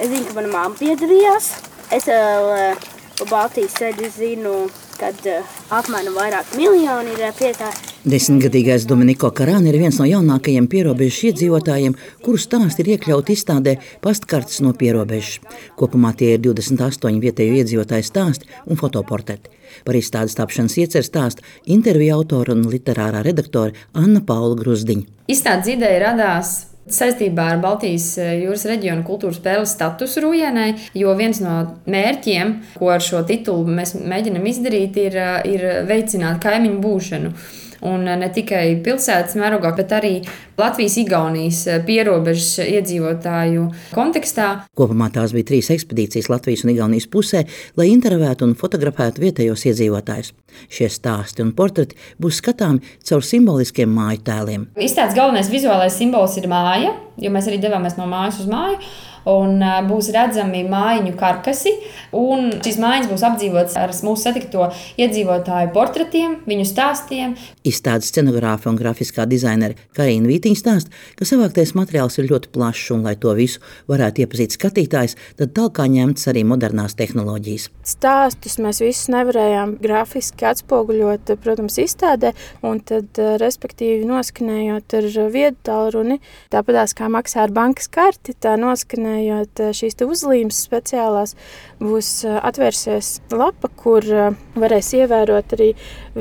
Es zinu, ka mana mamma piedalījās. Es vēl pa Baltijas ceļu zinu, kad apmēram vairāk miljoni ir pietāji. 10-gadīgais Dominiko Karāni ir viens no jaunākajiem pierobežas iedzīvotājiem, kuru stāsti ir iekļauti izstādē Pastkartes no pierobežas. Kopumā tie ir 28 vietējo iedzīvotāju stāsti un fotoportreti. Par izstādes tapšanas ieceres stāsta interviju autora un literārā redaktore Anna Paula Gruzdiņa. Izstādes ideja radās saistībā ar Baltijas jūras reģionu kultūras perles statusu Rūjienai, jo viens no mērķiem, ko ar šo titulu mēs mēģinam izdarīt, ir veicināt kaimiņu būšanu. Un ne tikai pilsētas mērogā, bet arī Latvijas-Igaunijas pierobežas iedzīvotāju kontekstā. Kopumā tās bija 3 ekspedīcijas Latvijas un Igaunijas pusē, lai intervētu un fotografētu vietējos iedzīvotājus. Šie stāsti un portreti būs skatāmi caur simboliskiem māju tēliem. Izstādes galvenais vizuālais simbols ir māja, jo mēs arī devāmies no mājas uz māju. Un būs redzami mājiņu karkasi, un šīs mājas būs apdzīvotas ar mūsu satikto iedzīvotāju portretiem, viņu stāstiem. Izstādes scenogrāfa un grafiskā dizainere Karīna Vītiņa stāsta, ka savāktais materiāls ir ļoti plašs, un lai to visu varētu iepazīt skatītājs, tad talkā ņemts arī modernās tehnoloģijas. Stāstus mēs visus nevarējām grafiski atspoguļot, protams, izstādē, un tad, respektīvi, noskanējot ar viedu tālruni, tāpatās kā maksā ar bankas karti, tā noskanējot šīs uzlīmes speciālās, būs atvērsies lapa, kur varēs ievērot arī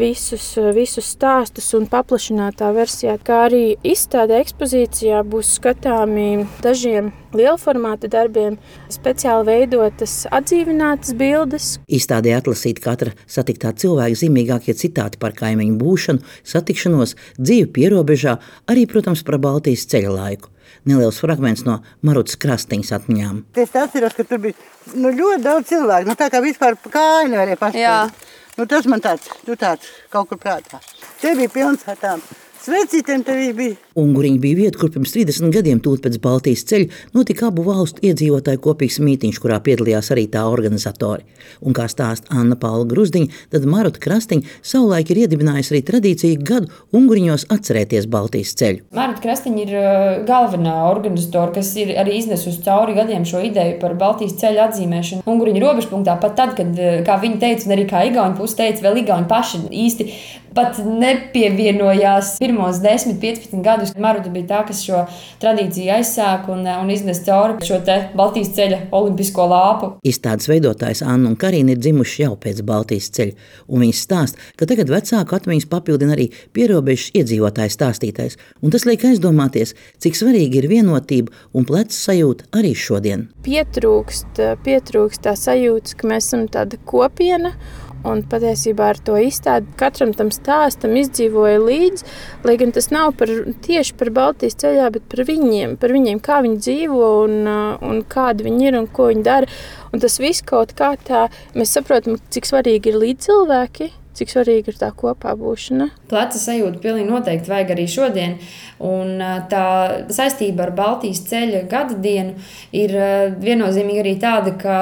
visus stāstus un paplašinātā versijā, kā arī izstādē ekspozīcijā būs skatāmi dažiem lielformāta darbiem, speciāli veidotas atdzīvinātas bildes. Izstādē atlasīt katra satiktā cilvēka zīmīgākie citāti par kaimiņu būšanu, satikšanos, dzīvi pierobežā, arī, protams, par Baltijas ceļa laiku. Neliels fragments no Marutas Krastiņas atmiņām. Es atceros, ka tur bija ļoti daudz cilvēku, tā kā vispār pa kāju nevarēja paspēt. Tas man tāds kaut kur prātā. Te bija pilns ar tām svecītēm, te bija. Unguriņi bija vieta, kur pirms 30 gadiem tūlīt pēc Baltijas ceļa notika abu valstu iedzīvotāju kopīgs mītiņš, kurā piedalījās arī tā organizatori. Un kā stāsta Anna Paula Gruzdiņa, tad Maruta Krastiņa savulaik ir iedibinājusi arī tradīciju gadu Unguriņos atcerēties Baltijas ceļu. Maruta Krastiņa ir galvenā organizatora, kas ir arī iznesusi cauri gadiem šo ideju par Baltijas ceļu atzīmēšanu Unguriņu robežpunktā, pat tad, kad, kā viņi teica, un arī kā Igauņu puse teica, vēl Igauņi paši īsti pat nepievienojās pirmos 10-15 gadus. Maruta bija tā, kas šo tradīciju aizsāka un iznesa cauri šo te Baltijas ceļa olimpisko lāpu. Izstādes veidotājs Anna un Karīna ir dzimuši jau pēc Baltijas ceļa, un viņas stāsta, ka tagad vecāku atmiņas papildina arī pierobežas iedzīvotāju stāstītais, un tas liek aizdomāties, cik svarīgi ir vienotība un pleca sajūta arī šodien. Pietrūkst tā sajūtas, ka mēs esam tāda kopiena. Un patiesībā ar to izstādi katram tam stāstam izdzīvoja līdzi, lai gan tas nav tieši par Baltijas ceļā, bet par viņiem, kā viņi dzīvo un kādi viņi ir un ko viņi dara. Un tas viss kaut kā tā, mēs saprotam, cik svarīgi ir līdzcilvēki, cik svarīgi ir tā kopā būšana. Pleca sajūta pilnīgi noteikti vajag arī šodien, un tā saistība ar Baltijas ceļa gada dienu ir viennozīmīgi arī tāda, ka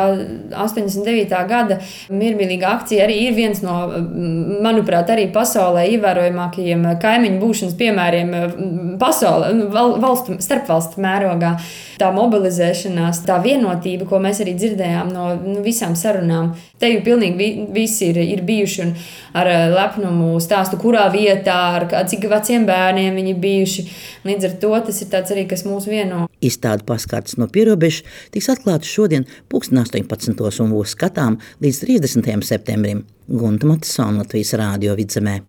89. gada miermīlīga akcija arī ir viens no, manuprāt, arī pasaulē ievērojamākajiem kaimiņu būšanas piemēriem pasaulē, starpvalstu mērogā. Tā mobilizēšanās, tā vienotība, ko mēs arī dzirdējām no visām sarunām, te jau pilnīgi visi ir bijuši un ar lepnumu stāstu, kurā vietā, ar cik veciem bērniem viņi bijuši. Līdz ar to tas ir tāds arī, kas mūs vieno. Izstāde Pastkartes no pierobežas tiks atklāta šodien 18. un būs skatām līdz 30. septembrim. Gunta Matisona, Latvijas Rādio Vidzemē.